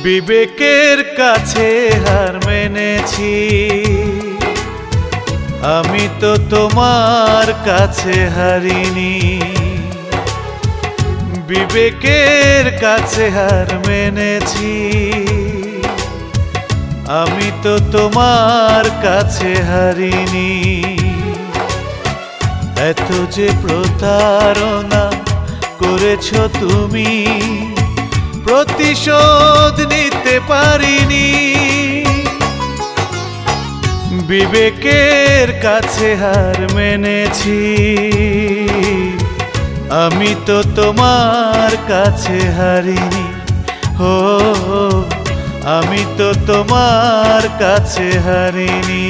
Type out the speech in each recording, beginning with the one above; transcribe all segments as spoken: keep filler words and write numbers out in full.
বিবেকের কাছে হার মেনেছি, আমি তো তোমার কাছে হারিনি। বিবেকের কাছে হার মেনেছি, আমি তো তোমার কাছে হারিনি। এত যে প্রতারণা করেছো তুমি, প্রতিশোধ নিতে পারিনি। বিবেকের কাছে হার মেনেছি, আমি তো তোমার কাছে হারিনি। ও আমি তো তোমার কাছে হারিনি।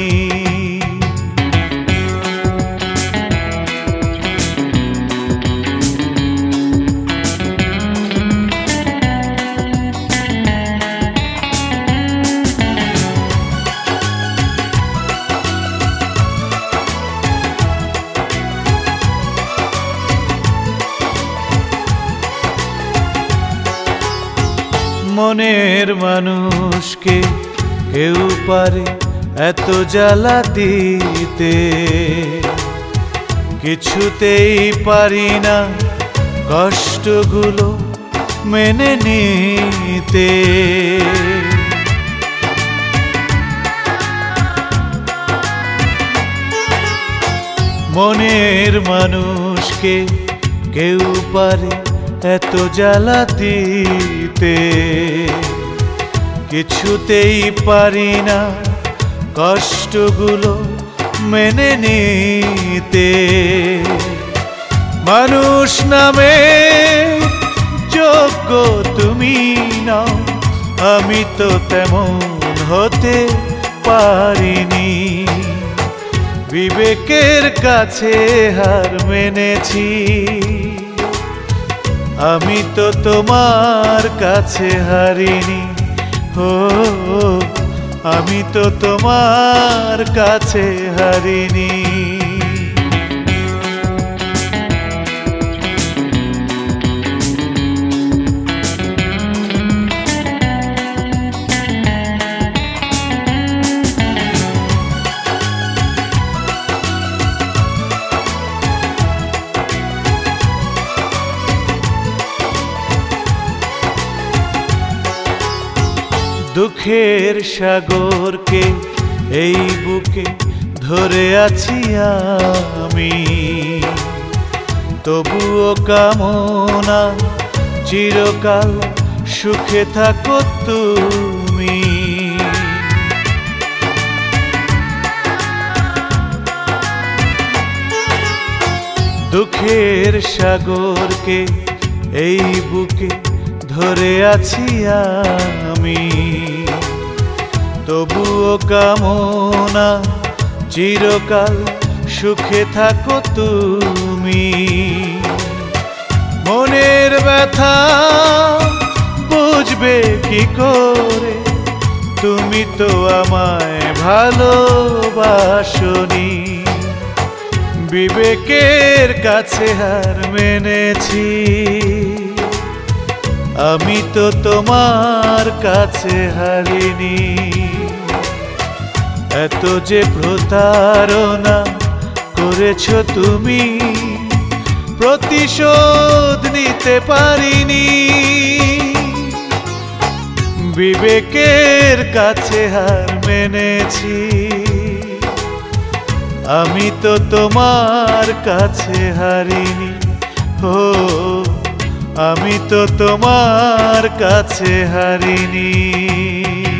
মনের মানুষকে কেউ পারে এত জ্বালা দিতে, কিছুতেই পারি না কষ্টগুলো মেনে নিতে। মনের মানুষকে কেউ পারে এত জ্বালা দিতে, কিছুতেই পারি না কষ্টগুলো মেনে নিতে। মানুষ নামে যোগ্য তুমি নাও, আমি তো তেমন হতে পারিনি। বিবেকের কাছে হার মেনেছি, আমি তো তোমার কাছে হারিনি। ও আমি তো তোমার কাছে হারিনি। দুঃখের সাগরকে এই বুকে ধরে আছি আমি, তবুও কামনা চিরকাল সুখে থাকো তুমি। দুঃখের সাগরকে এই বুকে ধরে আছি আমি, তবুও কামনা চিরকাল সুখে থাকো তুমি। মনের ব্যথা বুঝবে কি করে, তুমি তো আমায় ভালোবাসনি। বিবেকের কাছে হার মেনেছি, আমি তো তোমার কাছে হারিনি। এত যে প্রতারণা করেছো তুমি, প্রতিশোধ নিতে পারিনি। বিবেকের কাছে হার মেনেছি, আমি তো তোমার কাছে হারিনি। ও আমি তো তোমার কাছে হারিনি।